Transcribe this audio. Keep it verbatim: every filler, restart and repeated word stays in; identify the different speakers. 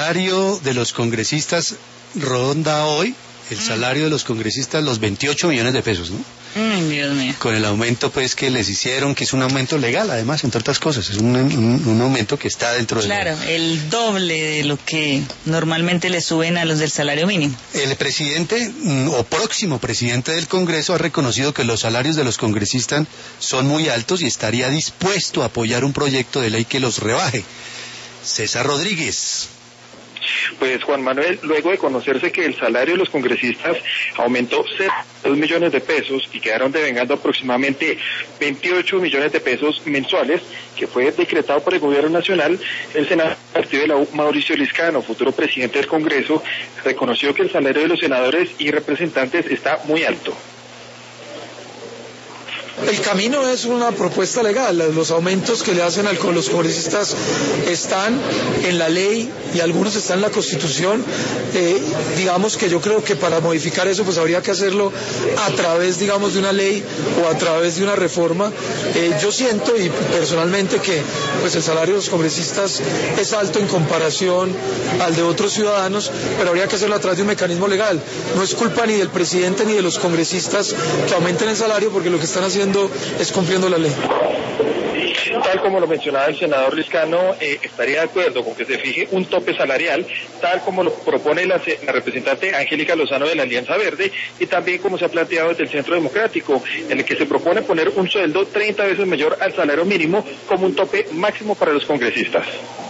Speaker 1: salario de los congresistas ronda hoy, el salario de los congresistas, los veintiocho millones de pesos, ¿no?
Speaker 2: Mm, Dios mío.
Speaker 1: Con el aumento pues que les hicieron, que es un aumento legal además, entre otras cosas, es un, un, un aumento que está dentro de...
Speaker 2: Claro, lo... el doble de lo que normalmente le suben a los del salario mínimo.
Speaker 1: El presidente o próximo presidente del Congreso ha reconocido que los salarios de los congresistas son muy altos y estaría dispuesto a apoyar un proyecto de ley que los rebaje. César Rodríguez.
Speaker 3: Pues Juan Manuel, luego de conocerse que el salario de los congresistas aumentó dos millones de pesos y quedaron devengando aproximadamente veintiocho millones de pesos mensuales, que fue decretado por el gobierno nacional, el senador del partido de la U, Mauricio Liscano, futuro presidente del Congreso, reconoció que el salario de los senadores y representantes está muy alto.
Speaker 4: El camino es una propuesta legal, los aumentos que le hacen a los congresistas están en la ley y algunos están en la Constitución. Eh, digamos que yo creo que para modificar eso pues habría que hacerlo a través, digamos, de una ley o a través de una reforma. Eh, yo siento y personalmente que pues el salario de los congresistas es alto en comparación al de otros ciudadanos, pero habría que hacerlo a través de un mecanismo legal. No es culpa ni del presidente ni de los congresistas que aumenten el salario, porque lo que están haciendo es cumpliendo la ley.
Speaker 3: Tal como lo mencionaba el senador Liscano, eh, estaría de acuerdo con que se fije un tope salarial, tal como lo propone la, la representante Angélica Lozano de la Alianza Verde, y también como se ha planteado desde el Centro Democrático, en el que se propone poner un sueldo treinta veces mayor al salario mínimo como un tope máximo para los congresistas.